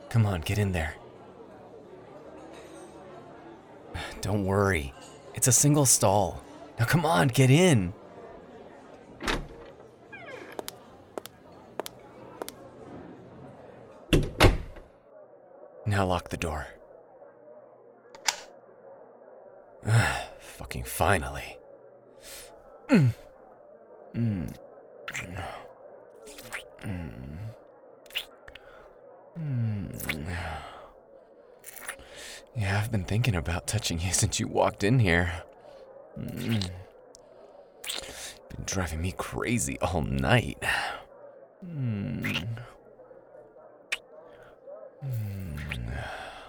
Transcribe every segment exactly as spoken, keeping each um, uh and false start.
Come on, get in there. Don't worry. It's a single stall. Now come on, get in. Now lock the door. Fucking finally. Mm. Mm. Mm. Mm. Yeah, I've been thinking about touching you since you walked in here. Mm. Been driving me crazy all night. Mm. Mm.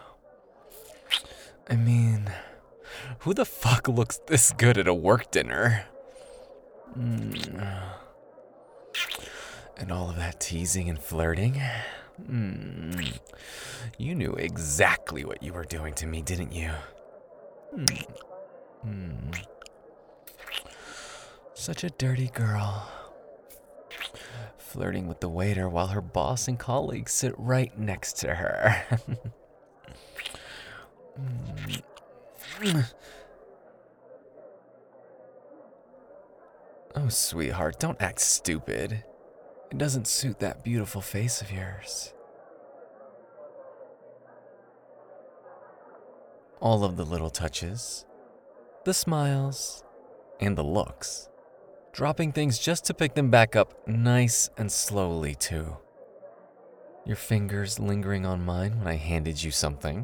I mean, who the fuck looks this good at a work dinner? Mm. And all of that teasing and flirting? Mm. You knew exactly what you were doing to me, didn't you? Mm. Mm. Such a dirty girl. Flirting with the waiter while her boss and colleagues sit right next to her. Mm. Oh, sweetheart, don't act stupid. It doesn't suit that beautiful face of yours. All of the little touches, the smiles, and the looks. Dropping things just to pick them back up nice and slowly, too. Your fingers lingering on mine when I handed you something.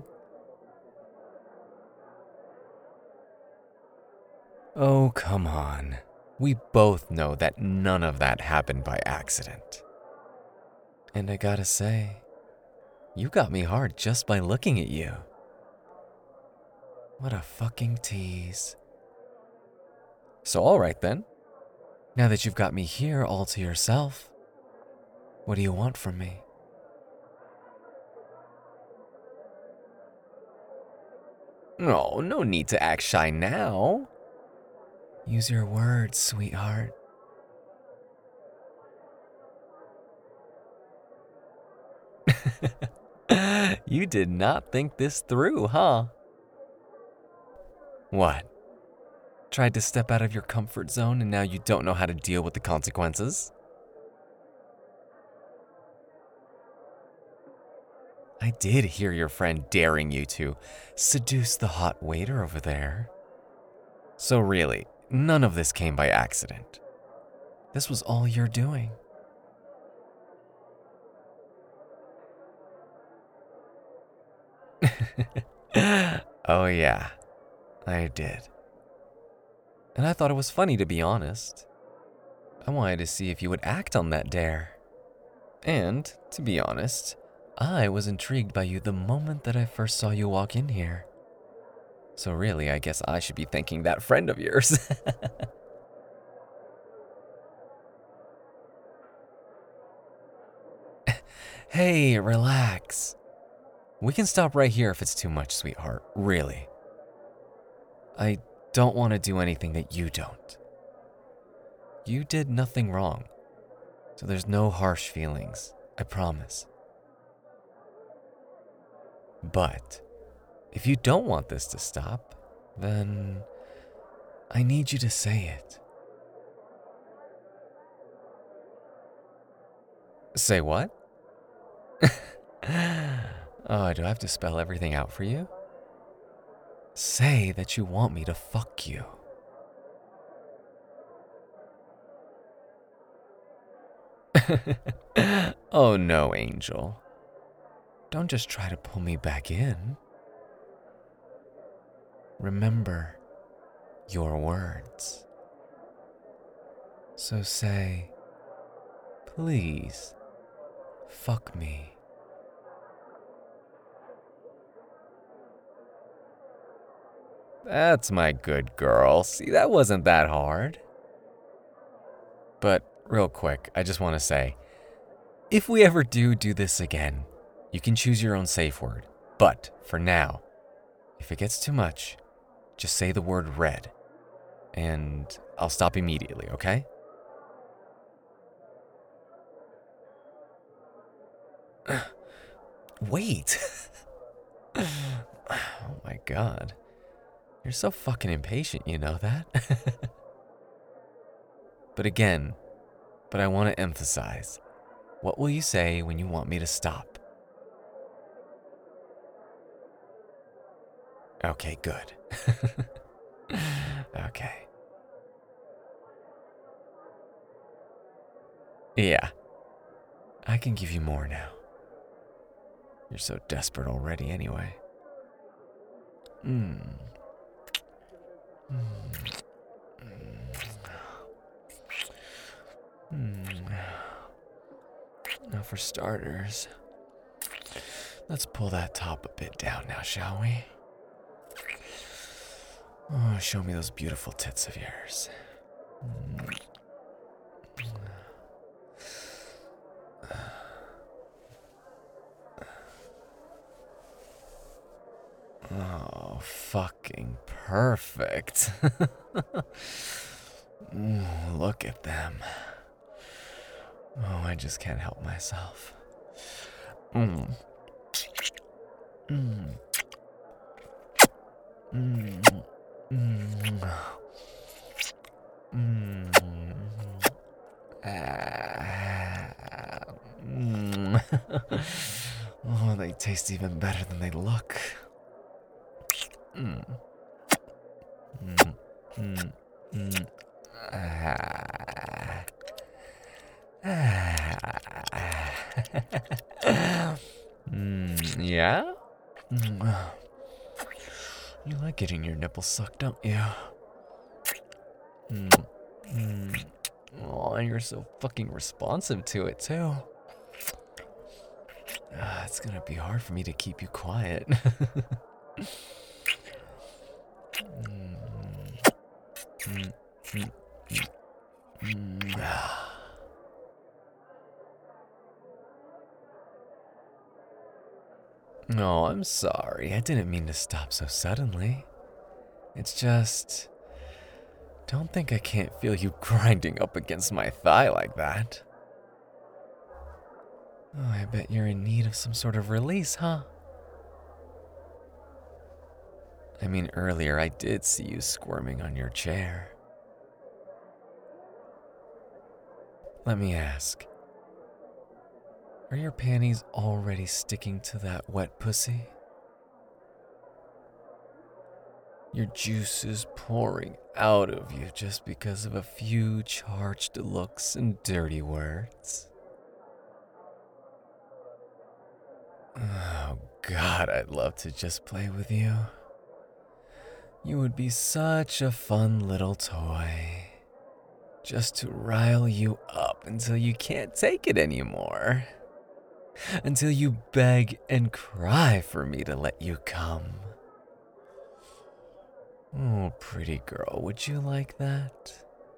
Oh, come on. We both know that none of that happened by accident. And I gotta say, you got me hard just by looking at you. What a fucking tease. So all right then. Now that you've got me here all to yourself, what do you want from me? Oh, no need to act shy now. Use your words, sweetheart. You did not think this through, huh? What? Tried to step out of your comfort zone and now you don't know how to deal with the consequences? I did hear your friend daring you to seduce the hot waiter over there. So really, none of this came by accident. This was all you're doing. Oh yeah, I did. And I thought it was funny, to be honest. I wanted to see if you would act on that dare. And, to be honest, I was intrigued by you the moment that I first saw you walk in here. So really, I guess I should be thanking that friend of yours. Hey, relax. We can stop right here if it's too much, sweetheart, really. I don't want to do anything that you don't. You did nothing wrong, so there's no harsh feelings, I promise. But if you don't want this to stop, then I need you to say it. Say what? Oh, do I have to spell everything out for you? Say that you want me to fuck you. Oh no, Angel. Don't just try to pull me back in. Remember your words. So say, please, fuck me. That's my good girl. See, that wasn't that hard. But real quick, I just want to say, if we ever do do this again, you can choose your own safe word. But for now, if it gets too much, just say the word red. And I'll stop immediately, okay? Wait. Oh my god. You're so fucking impatient, you know that? But again, but I want to emphasize, what will you say when you want me to stop? Okay, good. Okay. Yeah. I can give you more now. You're so desperate already anyway. Mmm. Mmm. Mmm. Now for starters, let's pull that top a bit down now, shall we? Oh, show me those beautiful tits of yours. Mm. Oh, fucking perfect. Ooh, look at them. Oh, I just can't help myself. Mmm. Mmm. Mmm. Mmm. Mmm. Ah. Mmm. Oh, they taste even better than they look. Mmm. Mmm. Mmm. Mmm. Ah. Mmm. Yeah? Mm. You like getting your nipples sucked, don't you? Mm. Mm. Oh, and you're so fucking responsive to it, too. Uh, it's gonna be hard for me to keep you quiet. mm. Mm. Mm. Mm. Mm. No, I'm sorry. I didn't mean to stop so suddenly. It's just... Don't think I can't feel you grinding up against my thigh like that. Oh, I bet you're in need of some sort of release, huh? I mean, earlier I did see you squirming on your chair. Let me ask. Are your panties already sticking to that wet pussy? Your juice is pouring out of you just because of a few charged looks and dirty words. Oh God, I'd love to just play with you. You would be such a fun little toy. Just to rile you up until you can't take it anymore. Until you beg and cry for me to let you come. Oh, pretty girl, would you like that?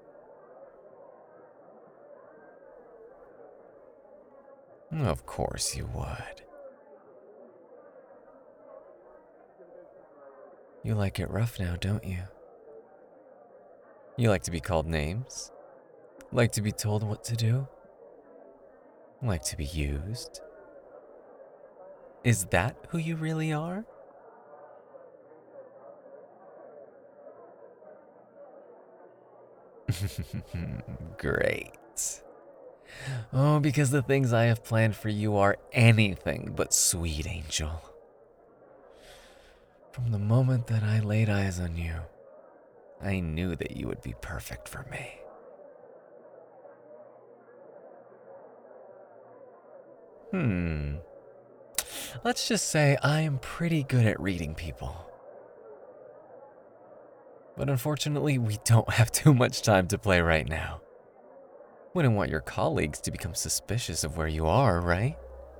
Of course you would. You like it rough now, don't you? You like to be called names? Like to be told what to do? Like to be used? Is that who you really are? Great. Oh, because the things I have planned for you are anything but sweet, Angel. From the moment that I laid eyes on you, I knew that you would be perfect for me. Hmm. Let's just say I am pretty good at reading people. But unfortunately, we don't have too much time to play right now. Wouldn't want your colleagues to become suspicious of where you are, right?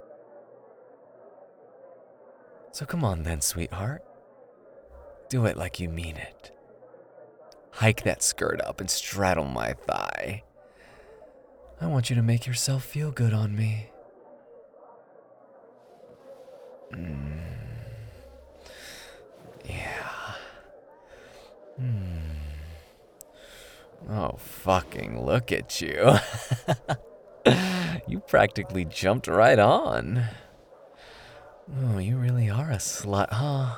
So come on then, sweetheart. Do it like you mean it. Hike that skirt up and straddle my thigh. I want you to make yourself feel good on me. Mm. Yeah. Mm. Oh, fucking look at you. You practically jumped right on. Oh, you really are a slut, huh?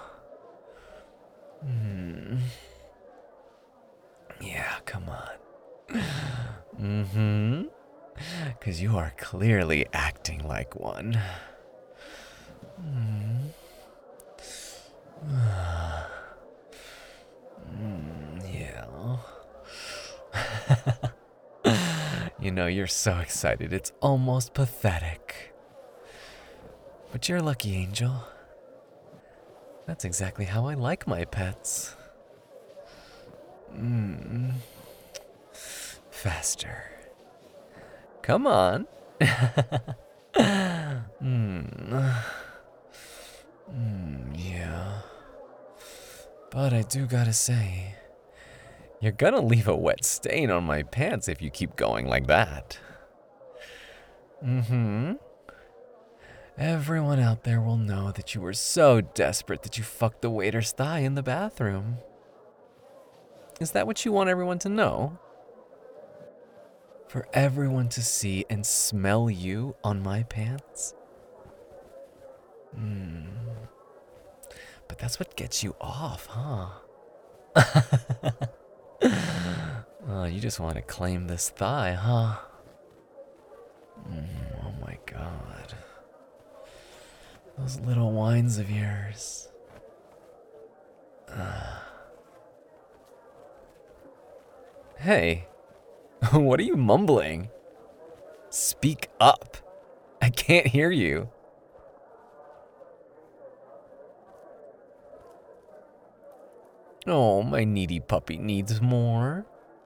Hmm. Yeah, come on. Mm-hmm. Because you are clearly acting like one. Mm. Mm, yeah. You know, you're so excited, it's almost pathetic. But you're lucky, Angel. That's exactly how I like my pets. Mm. Faster. Come on. mm. Mm, yeah. But I do gotta say, you're gonna leave a wet stain on my pants if you keep going like that. Mm-hmm. Everyone out there will know that you were so desperate that you fucked the waiter's thigh in the bathroom. Is that what you want everyone to know? For everyone to see and smell you on my pants? Hmm. But that's what gets you off, huh? Oh, you just want to claim this thigh, huh? Mm, oh my god. Those little whines of yours. Uh. Hey, what are you mumbling? Speak up. I can't hear you. Oh, my needy puppy needs more.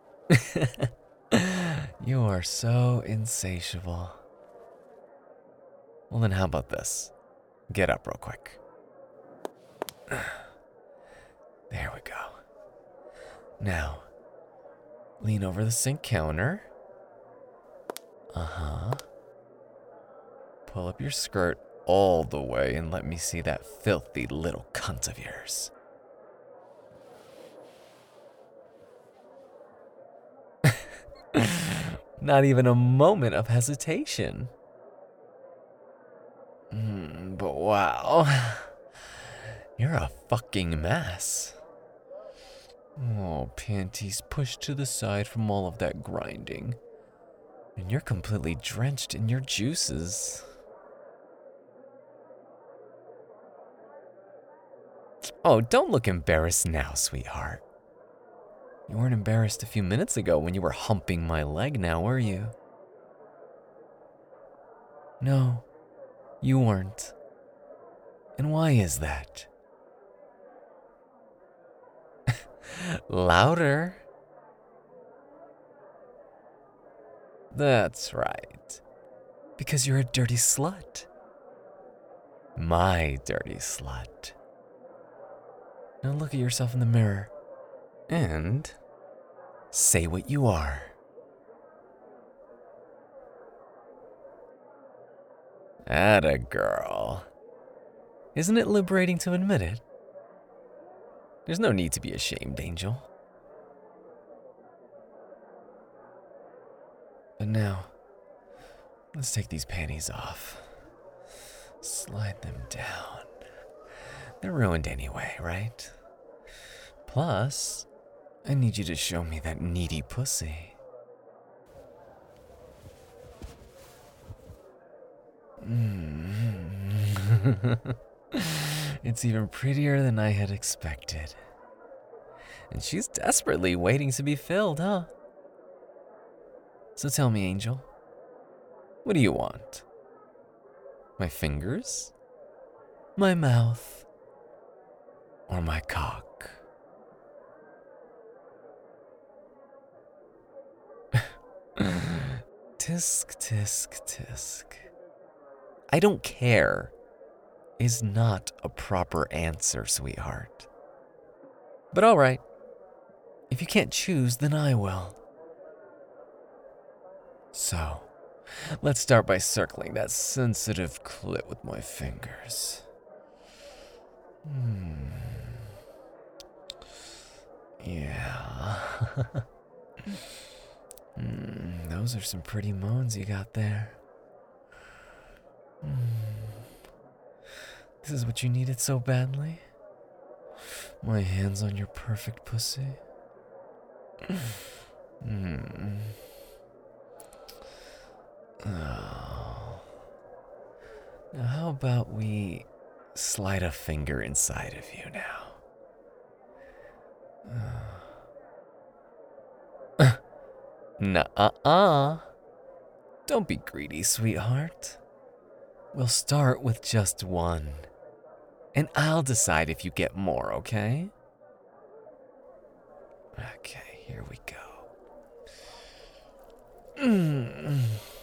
You are so insatiable. Well, then, how about this? Get up real quick. There we go. Now, lean over the sink counter. Uh huh. Pull up your skirt all the way and let me see that filthy little cunt of yours. Not even a moment of hesitation. Mm, but wow. You're a fucking mess. Oh, panties pushed to the side from all of that grinding. And you're completely drenched in your juices. Oh, don't look embarrassed now, sweetheart. You weren't embarrassed a few minutes ago when you were humping my leg now, were you? No, you weren't. And why is that? Louder. That's right. Because you're a dirty slut. My dirty slut. Now look at yourself in the mirror. And say what you are. Atta girl. Isn't it liberating to admit it? There's no need to be ashamed, Angel. But now, let's take these panties off. Slide them down. They're ruined anyway, right? Plus, I need you to show me that needy pussy. Mm. It's even prettier than I had expected. And she's desperately waiting to be filled, huh? So tell me, Angel, what do you want? My fingers? My mouth? Or my cock? Tisk, tisk, tisk. I don't care is not a proper answer, sweetheart. But all right. If you can't choose, then I will. So, let's start by circling that sensitive clit with my fingers. Hmm. Yeah. mm, those are some pretty moans you got there. Mm. This is what you needed so badly? My hands on your perfect pussy? Hmm. Oh. Now, how about we slide a finger inside of you now? Nuh-uh-uh. Don't be greedy, sweetheart. We'll start with just one. And I'll decide if you get more, okay? Okay, here we go. Mm.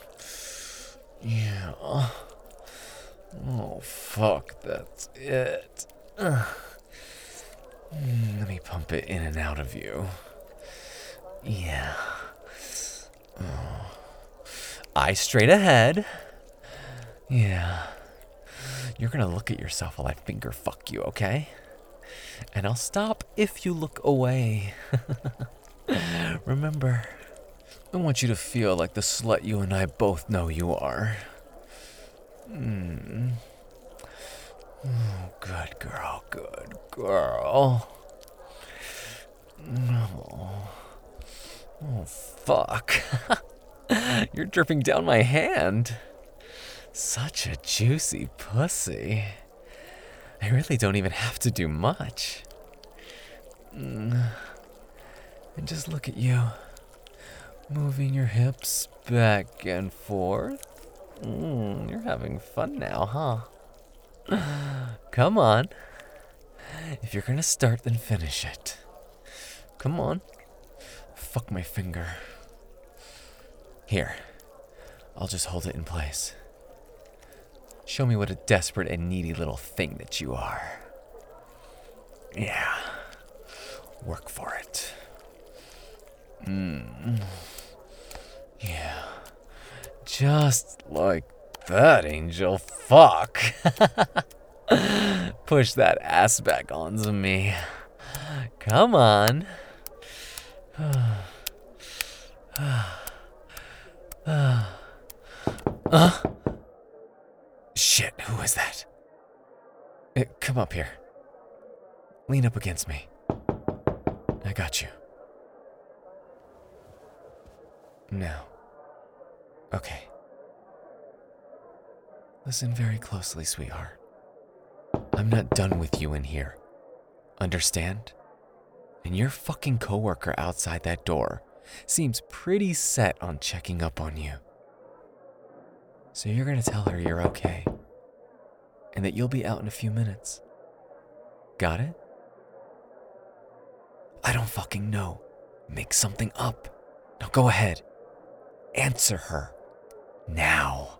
Yeah. Oh, fuck, that's it. Ugh. Mm, let me pump it in and out of you. Yeah. Oh. Eyes straight ahead. Yeah. You're gonna look at yourself while I finger fuck you, okay? And I'll stop if you look away. Remember, I want you to feel like the slut you and I both know you are. Mm. Oh, good girl, good girl. No. Oh, fuck. You're dripping down my hand. Such a juicy pussy. I really don't even have to do much. Mm. And just look at you. Moving your hips back and forth. Mm, you're having fun now, huh? Come on. If you're gonna start, then finish it. Come on. Fuck my finger. Here. I'll just hold it in place. Show me what a desperate and needy little thing that you are. Yeah. Work for it. Mmm. Yeah. Just like that, Angel. Fuck. Push that ass back onto me. Come on. uh? Shit, who is that? Uh, come up here. Lean up against me. I got you. Now. Okay. Listen very closely, sweetheart. I'm not done with you in here. Understand? And your fucking coworker outside that door seems pretty set on checking up on you. So you're gonna tell her you're okay. And that you'll be out in a few minutes. Got it? I don't fucking know. Make something up. Now go ahead. Answer her. Now.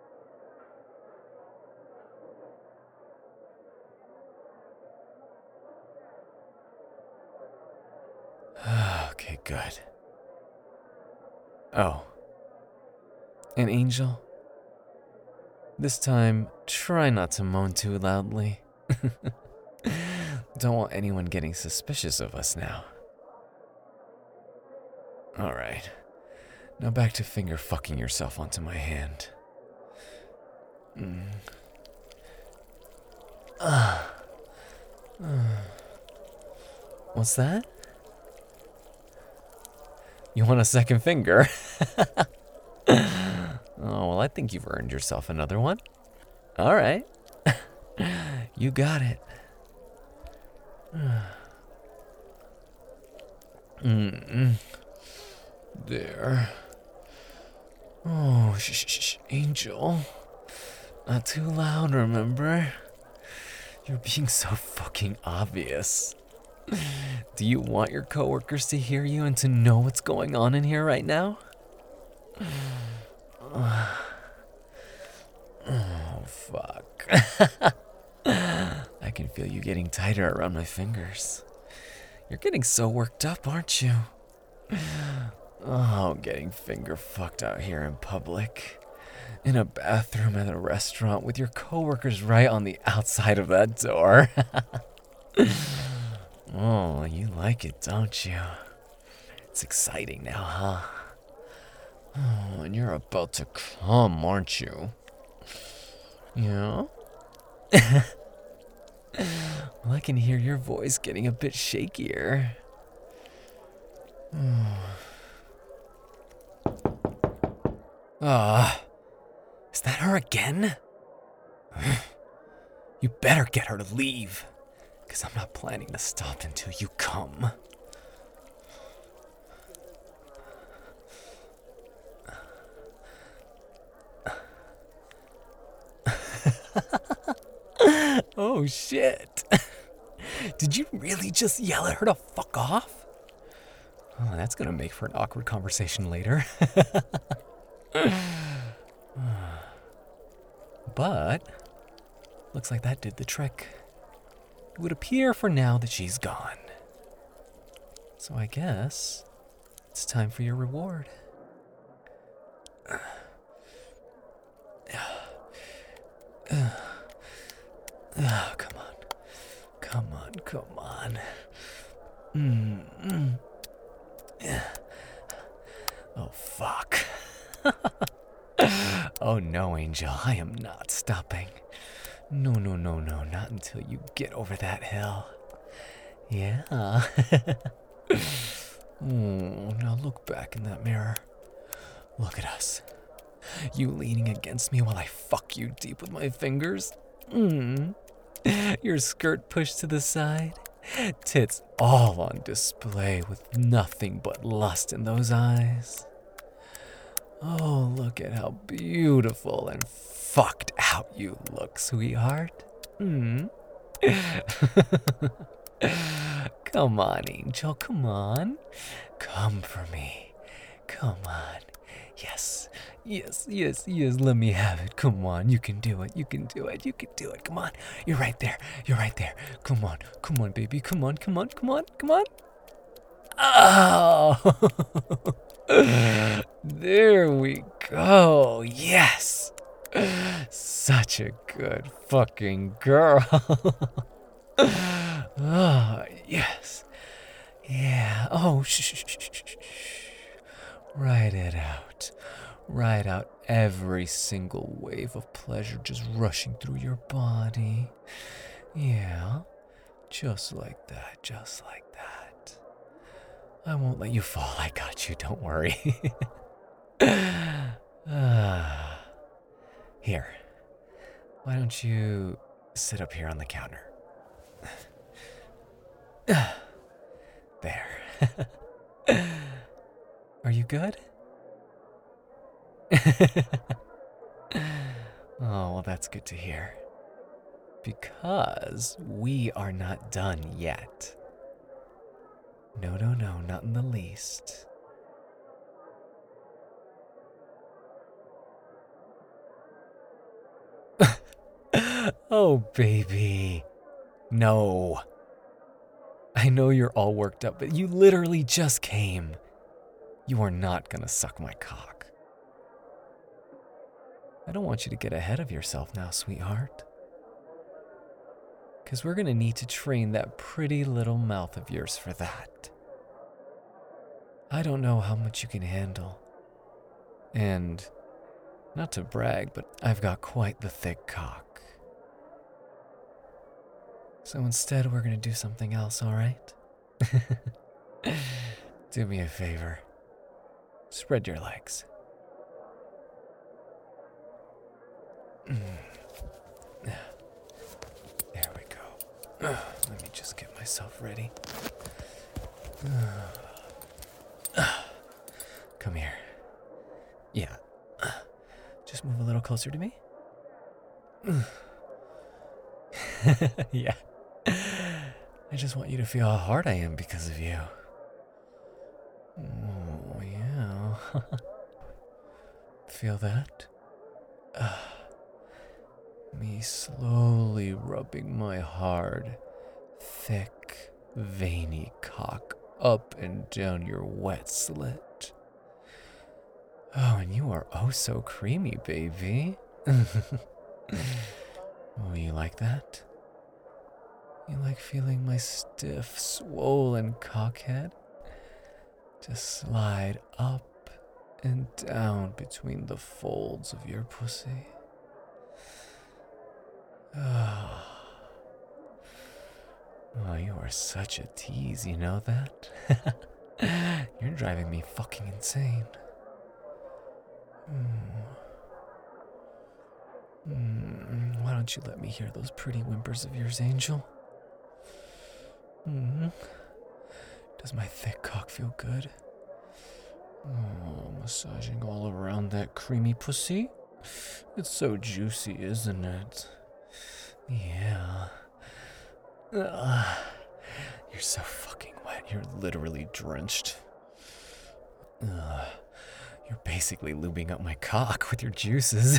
Okay, good. Oh. And Angel? This time, try not to moan too loudly. Don't want anyone getting suspicious of us now. Alright. Now back to finger fucking yourself onto my hand. Mm. Uh. Uh. What's that? You want a second finger? Oh, well, I think you've earned yourself another one. All right. You got it. Mm-mm. There. Oh, shh, shh, shh, Angel. Not too loud, remember? You're being so fucking obvious. Do you want your coworkers to hear you and to know what's going on in here right now? Oh, fuck. I can feel you getting tighter around my fingers. You're getting so worked up, aren't you? Oh, getting finger fucked out here in public. In a bathroom at a restaurant with your coworkers right on the outside of that door. Oh, you like it, don't you? It's exciting now, huh? Oh, and you're about to come, aren't you? Yeah? Well, I can hear your voice getting a bit shakier. Ah, is that her again? You better get her to leave, because I'm not planning to stop until you come. Oh shit. Did you really just yell at her to fuck off? Oh, that's gonna make for an awkward conversation later. But looks like that did the trick. It would appear for now that she's gone. So I guess it's time for your reward. Oh, come on. Come on, come on. Mm-mm. Oh, fuck. Oh, no, Angel, I am not stopping. No, no, no, no, not until you get over that hill. Yeah. Oh, now look back in that mirror. Look at us. You leaning against me while I fuck you deep with my fingers. Mm. Your skirt pushed to the side. Tits all on display with nothing but lust in those eyes. Oh, look at how beautiful and fucked out you look, sweetheart. Mm. Come on, Angel, come on. Come for me. Come on. Yes, yes, yes, yes, let me have it. Come on, you can do it, you can do it, you can do it. Come on, you're right there, you're right there. Come on, come on, baby, come on, come on, come on, come on. Oh, there we go, yes. Such a good fucking girl. Oh, yes. Yeah, oh, shh, shh, shh, shh, shh. Write it out. Write out every single wave of pleasure just rushing through your body. Yeah, just like that, just like that. I won't let you fall. I got you, don't worry. uh, here, why don't you sit up here on the counter? There. Are you good? Oh, well, that's good to hear. Because we are not done yet. No, no, no, not in the least. Oh, baby. No. I know you're all worked up, but you literally just came. You are not gonna suck my cock. I don't want you to get ahead of yourself now, sweetheart. Because we're gonna need to train that pretty little mouth of yours for that. I don't know how much you can handle. And, not to brag, but I've got quite the thick cock. So instead, we're gonna do something else, alright? Do me a favor. Spread your legs. Mm. There we go. Let me just get myself ready. Come here. Yeah. Just move a little closer to me. Yeah. I just want you to feel how hard I am because of you. Oh, yeah. Feel that? Uh, me slowly rubbing my hard, thick, veiny cock up and down your wet slit. Oh, and you are oh so creamy, baby. Oh, you like that? You like feeling my stiff, swollen cockhead just slide up and down between the folds of your pussy? Oh, Oh, you are such a tease, you know that? You're driving me fucking insane. Hmm. Hmm. Why don't you let me hear those pretty whimpers of yours, Angel? Hmm. Does my thick cock feel good? Oh, massaging all around that creamy pussy? It's so juicy, isn't it? Yeah. Ugh. You're so fucking wet. You're literally drenched. Ugh. You're basically lubing up my cock with your juices.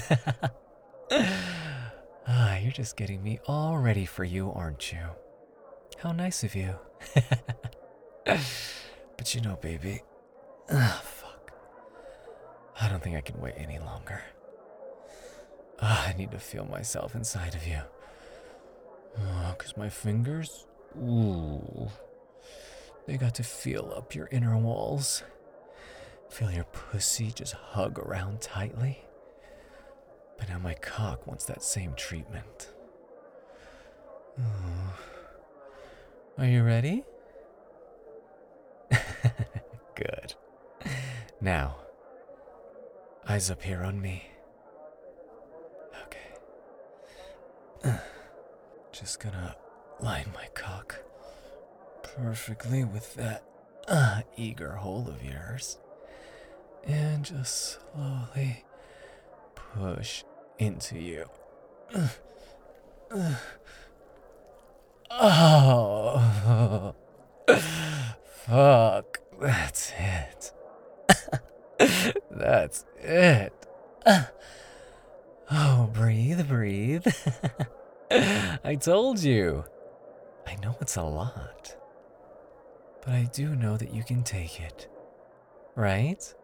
Ah, you're just getting me all ready for you, aren't you? How nice of you. But you know, baby, ah, fuck. I don't think I can wait any longer. Ah, I need to feel myself inside of you. Oh, cause my fingers, ooh, they got to feel up your inner walls. Feel your pussy just hug around tightly. But now my cock wants that same treatment. Ooh. Are you ready? Good. Now, eyes up here on me. Okay. Just gonna line my cock perfectly with that uh, eager hole of yours. And just slowly push into you. Uh, uh. Oh. Fuck. That's it. That's it. Oh, breathe, breathe. I told you. I know it's a lot. But I do know that you can take it. Right?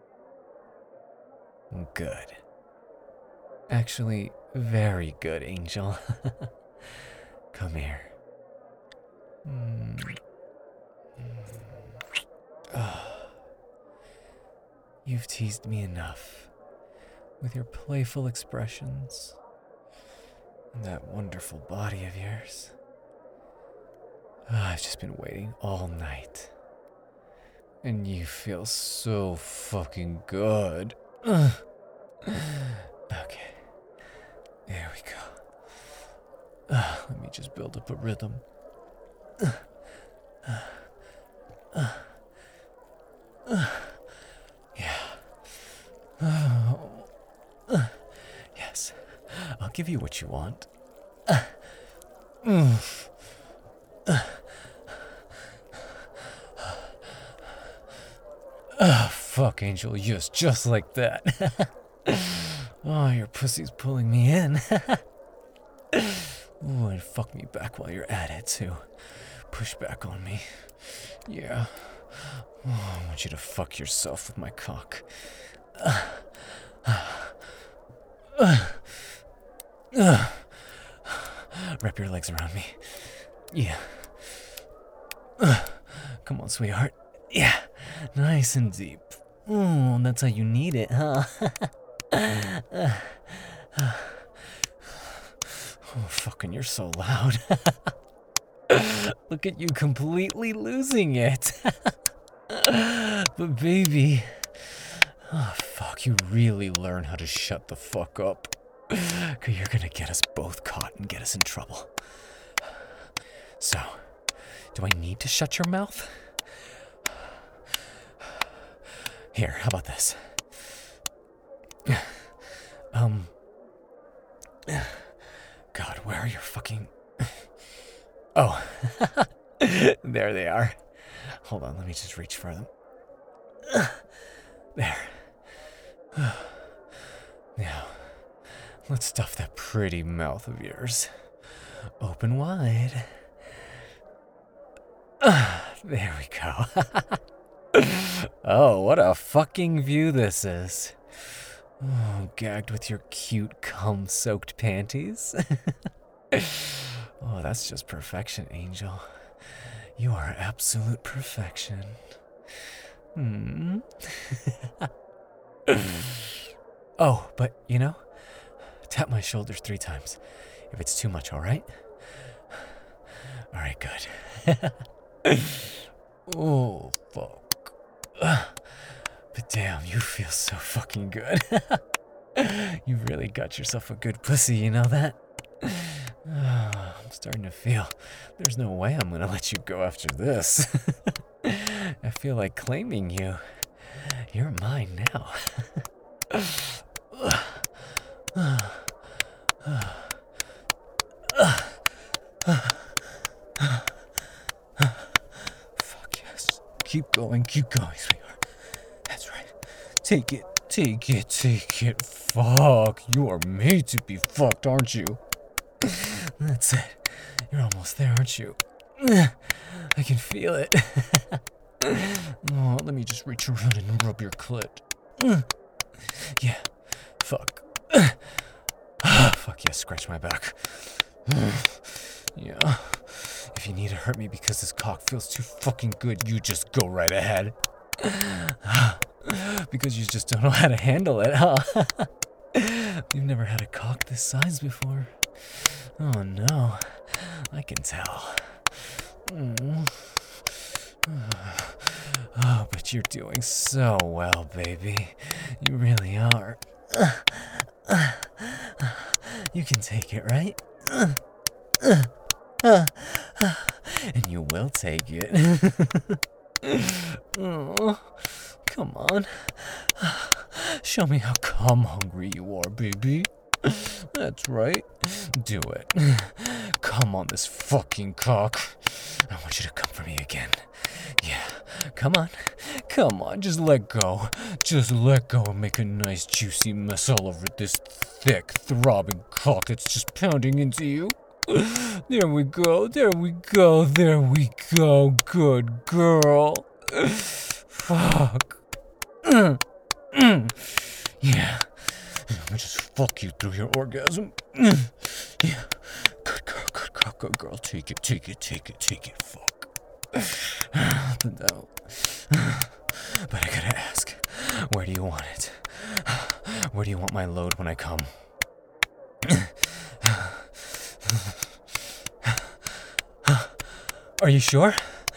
Good. Actually, very good, Angel. Come here. Mm. Oh. You've teased me enough with your playful expressions and that wonderful body of yours. Oh, I've just been waiting all night. And you feel so fucking good. Ugh. Okay. There we go. Uh, let me just build up a rhythm. Uh, uh, uh, uh, yeah. Oh, uh, yes. I'll give you what you want. Uh, mm, uh, oh, fuck, Angel. Yes, just like that. Oh, your pussy's pulling me in. Ooh, and fuck me back while you're at it, too. Push back on me. Yeah. Oh, I want you to fuck yourself with my cock. Uh, uh, uh, uh. Wrap your legs around me. Yeah. Uh, come on, sweetheart. Yeah. Nice and deep. Oh, that's how you need it, huh? uh, uh. Oh, fucking, you're so loud. Look at you completely losing it. But baby, oh fuck, you really learn how to shut the fuck up. Cause you're gonna get us both caught and get us in trouble. So, do I need to shut your mouth? Here, how about this? Um, God, where are your fucking... Oh, there they are. Hold on, let me just reach for them. There. Now, let's stuff that pretty mouth of yours. Open wide. There we go. Oh, what a fucking view this is. Oh, gagged with your cute cum-soaked panties. Oh, that's just perfection, Angel. You are absolute perfection. Hmm. Oh, but, you know, tap my shoulders three times. If it's too much, all right? Alright, good. Oh, fuck. But damn, you feel so fucking good. You really got yourself a good pussy, you know that? I'm starting to feel there's no way I'm gonna let you go after this. I feel like claiming you. You're mine now. Fuck yes. Keep going, keep going, sweetheart. That's right. Take it, take it, take it. Fuck. You are made to be fucked, aren't you? That's it. You're almost there, aren't you? I can feel it. Oh, let me just reach around and rub your clit. Yeah. Fuck. Fuck yeah, scratch my back. Yeah. If you need to hurt me because this cock feels too fucking good, you just go right ahead. Because you just don't know how to handle it, huh? You've never had a cock this size before. Oh no, I can tell. Mm. Oh, but you're doing so well, baby. You really are. You can take it, right? And you will take it. Oh, come on. Show me how cum hungry you are, baby. That's right. Do it. Come on this fucking cock. I want you to come for me again. Yeah. Come on. Come on. Just let go. Just let go and make a nice juicy mess all over this thick, throbbing cock that's just pounding into you. There we go. There we go. There we go. Good girl. Fuck. Mm. Mm. Yeah. Let me just fuck you through your orgasm. Mm. Yeah. Good girl, good girl, good girl. Take it, take it, take it, take it. Fuck. No. But I gotta ask, where do you want it? Where do you want my load when I come? Are you sure?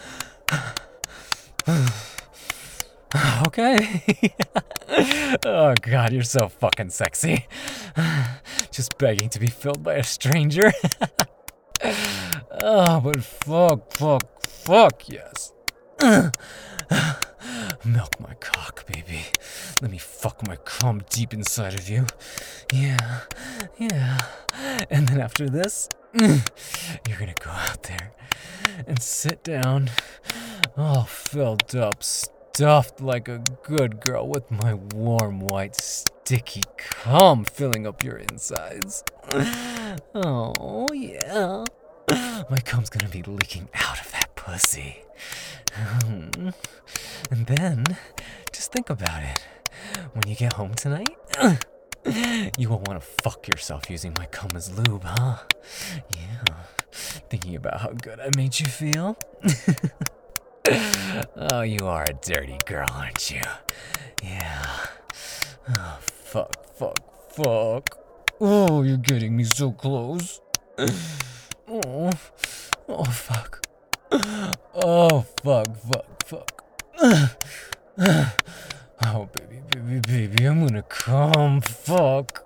Okay. Oh god, you're so fucking sexy. Just begging to be filled by a stranger. Oh, but fuck, fuck, fuck, yes. Milk my cock, baby. Let me fuck my cum deep inside of you. Yeah, yeah. And then after this, you're gonna go out there and sit down, all filled up, stuffed like a good girl with my warm, white, sticky cum filling up your insides. Oh, yeah. My cum's gonna be leaking out of that pussy. And then, just think about it. When you get home tonight, you will want to fuck yourself using my cum as lube, huh? Yeah. Thinking about how good I made you feel? Oh, you are a dirty girl, aren't you? Yeah. Oh, fuck, fuck, fuck. Oh, you're getting me so close. Oh, oh, fuck. Oh, fuck, fuck, fuck. Oh, baby, baby, baby, I'm gonna come. Fuck.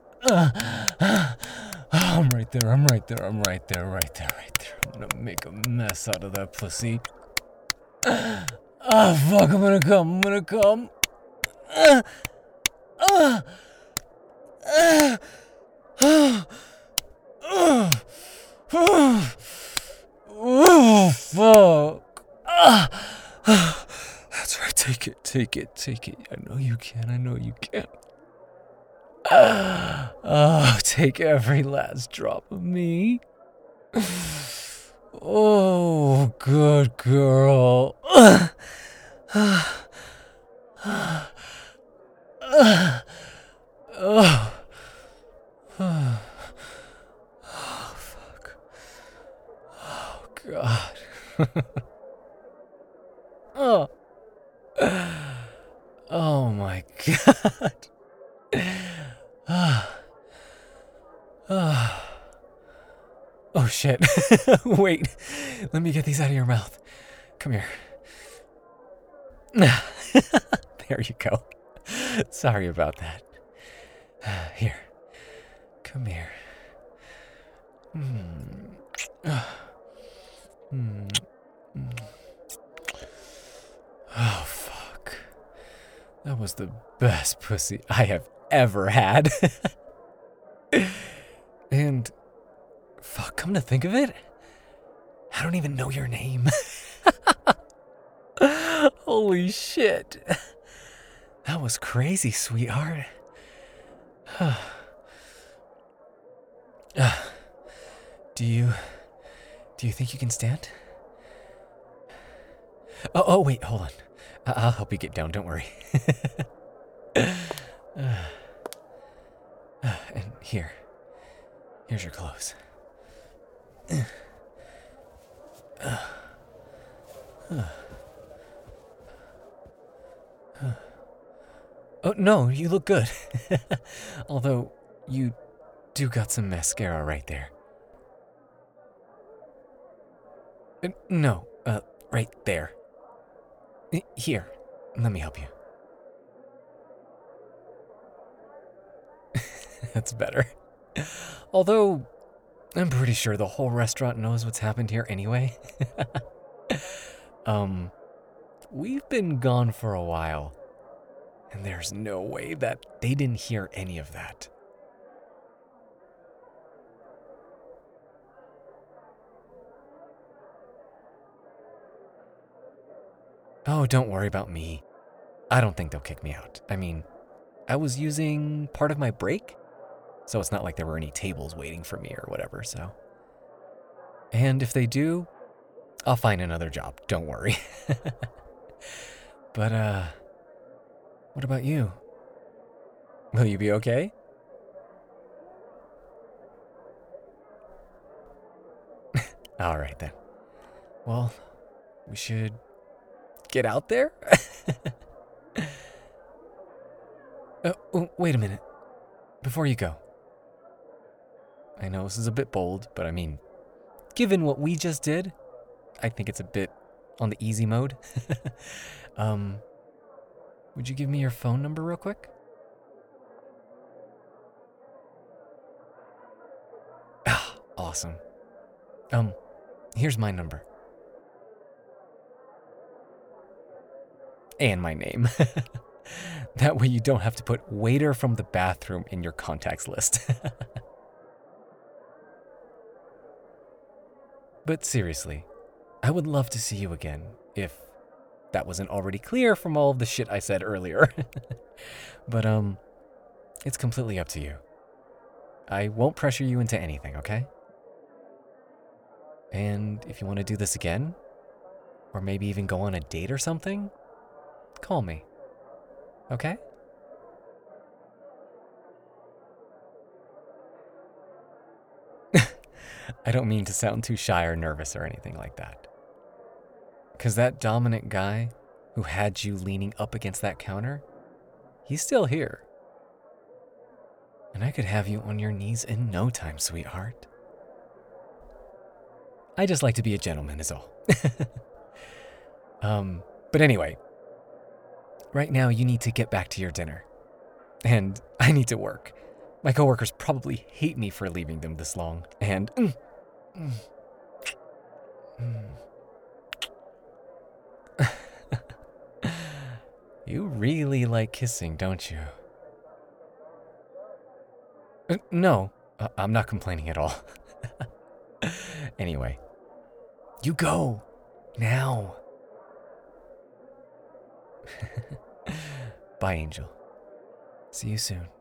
I'm right there, I'm right there, I'm right there, right there, right there. I'm gonna make a mess out of that pussy. Oh, fuck, I'm gonna come, I'm gonna come. Uh, uh, uh, uh, uh, uh, oh, fuck. Uh, uh, that's right, take it, take it, take it. I know you can, I know you can. Uh, oh, take every last drop of me. Oh, good girl. Uh, uh, uh, uh, oh. Oh, fuck. Oh, God. Oh. Oh, my God. Ah. Ah. Oh shit. Wait. Let me get these out of your mouth. Come here. There you go. Sorry about that. Here. Come here. Mm. Mm. Mm. Oh, fuck. That was the best pussy I have ever had. And, fuck, come to think of it, I don't even know your name. Holy shit. That was crazy, sweetheart. uh, do you, do you think you can stand? Oh, oh, wait, hold on. I- I'll help you get down, don't worry. uh, uh, and here, here's your clothes. Uh, uh, uh, uh. Oh, no, you look good. Although, you do got some mascara right there. Uh, no, uh, right there. Here, let me help you. That's better. Although, I'm pretty sure the whole restaurant knows what's happened here anyway. um, we've been gone for a while, and there's no way that they didn't hear any of that. Oh, don't worry about me. I don't think they'll kick me out. I mean, I was using part of my break, so it's not like there were any tables waiting for me or whatever, so. And if they do, I'll find another job, don't worry. But, uh, what about you? Will you be okay? All right then. Well, we should get out there? uh, oh, wait a minute. Before you go. I know this is a bit bold, but I mean, given what we just did, I think it's a bit on the easy mode. um, would you give me your phone number real quick? Ah, awesome. Um, here's my number. And my name. That way you don't have to put waiter from the bathroom in your contacts list. But seriously, I would love to see you again, if that wasn't already clear from all of the shit I said earlier. But, um, it's completely up to you. I won't pressure you into anything, okay? And if you want to do this again, or maybe even go on a date or something, call me. Okay? I don't mean to sound too shy or nervous or anything like that. Because that dominant guy who had you leaning up against that counter, he's still here. And I could have you on your knees in no time, sweetheart. I just like to be a gentleman is all. um, but anyway, right now you need to get back to your dinner. And I need to work. My coworkers probably hate me for leaving them this long. And... Mm, mm, mm. You really like kissing, don't you? Uh, no, uh, I'm not complaining at all. Anyway, you go. Now. Bye, Angel. See you soon.